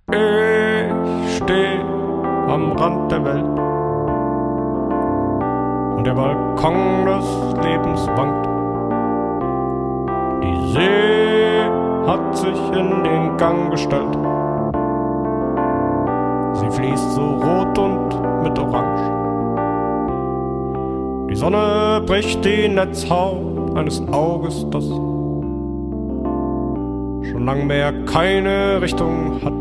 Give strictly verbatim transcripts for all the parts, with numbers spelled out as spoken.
Ich steh am Rand der Welt und der Balkon des Lebens wankt. Die See hat sich in den Gang gestellt. Sie fließt so rot und mit Orange. Die Sonne bricht die Netzhaut eines Auges, das schon lang mehr keine Richtung hat.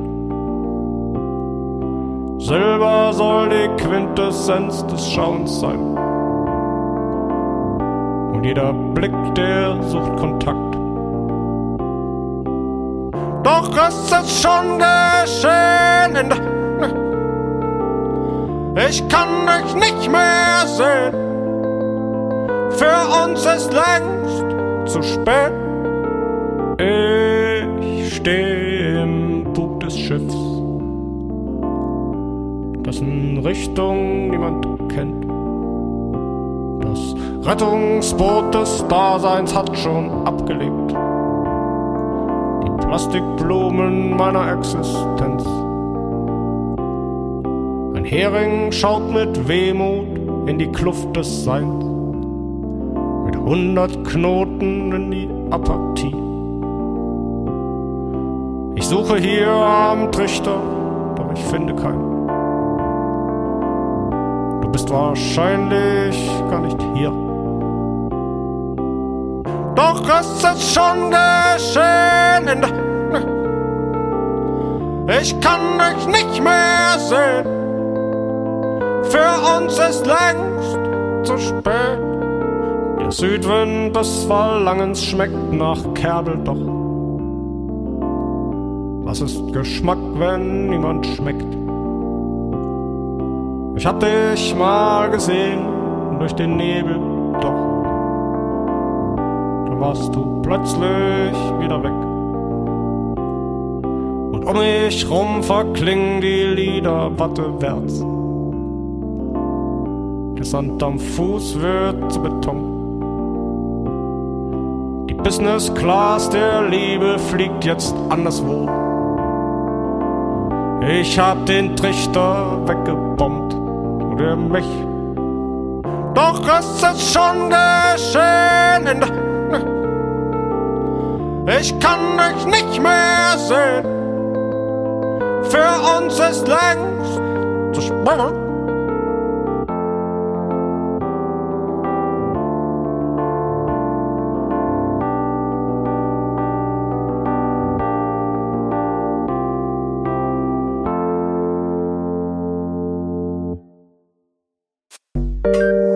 Silber soll die Quintessenz des Schauens sein. Und jeder Blick, der sucht Kontakt. Doch es ist schon geschehen in der... Ich kann dich nicht mehr sehen. Für uns ist längst zu spät. Ich stehe im Bug des Schiffs, dessen Richtung niemand kennt. Das Rettungsboot des Daseins hat schon abgelegt. Die Plastikblumen meiner Existenz. Ein Hering schaut mit Wehmut in die Kluft des Seins, mit hundert Knoten in die Apathie. Ich suche hier am Trichter, doch ich finde keinen. Du bist wahrscheinlich gar nicht hier. Doch es ist schon geschehen in der... Ich kann dich nicht mehr sehen. Für uns ist längst zu spät. Der Südwind des Verlangens schmeckt nach Kerbel, doch was ist Geschmack, wenn niemand schmeckt? Ich hab dich mal gesehen durch den Nebel, doch dann warst du plötzlich wieder weg. Und um mich rum verklingen die Lieder wattewärts. Der Sand am Fuß wird zu Beton. Die Business Class der Liebe fliegt jetzt anderswo. Ich hab den Trichter weggebombt und er mich. Doch es ist schon geschehen in der... Ich kann dich nicht mehr sehen. Für uns ist längst zu spät. Thank you.